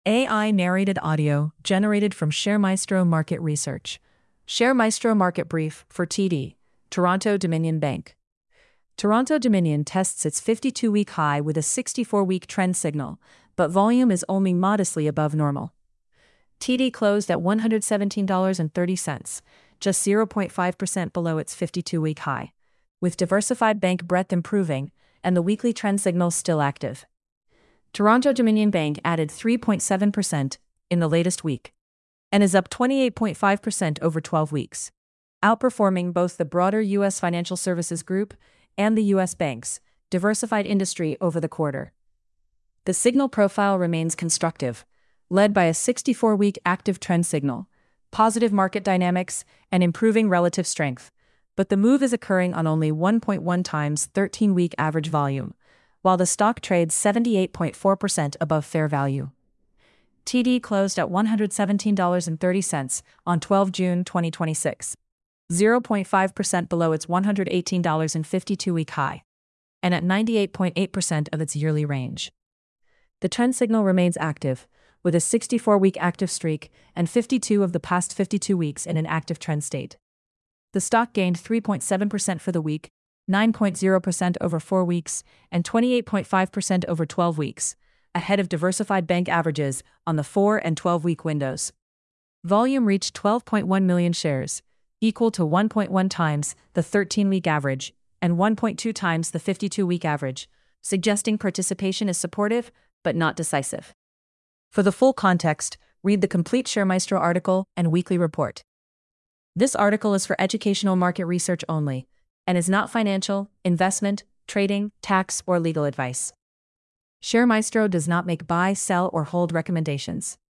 AI narrated audio generated from ShareMaestro Market Research. ShareMaestro Market Brief for TD, Toronto Dominion Bank. Toronto Dominion tests its 52-week high with a 64-week trend signal, but volume is only modestly above normal. TD closed at $117.30, just 0.5% below its 52-week high, with diversified bank breadth improving and the weekly trend signal still active. Toronto Dominion Bank added 3.7% in the latest week and is up 28.5% over 12 weeks, outperforming both the broader U.S. financial services group and the U.S. banks' diversified industry over the quarter. The signal profile remains constructive, led by a 64-week active trend signal, positive market dynamics, and improving relative strength, but the move is occurring on only 1.1 times 13-week average volume, while the stock trades 78.4% above fair value. TD closed at $117.30 on 12 June 2026, 0.5% below its $118.52-week high, and at 98.8% of its yearly range. The trend signal remains active, with a 64-week active streak and 52 of the past 52 weeks in an active trend state. The stock gained 3.7% for the week, 9.0% over 4 weeks, and 28.5% over 12 weeks, ahead of diversified bank averages on the 4 and 12-week windows. Volume reached 12.1 million shares, equal to 1.1 times the 13-week average and 1.2 times the 52-week average, suggesting participation is supportive but not decisive. For the full context, read the complete ShareMaestro article and weekly report. This article is for educational market research only and is not financial, investment, trading, tax, or legal advice. ShareMaestro does not make buy, sell, or hold recommendations.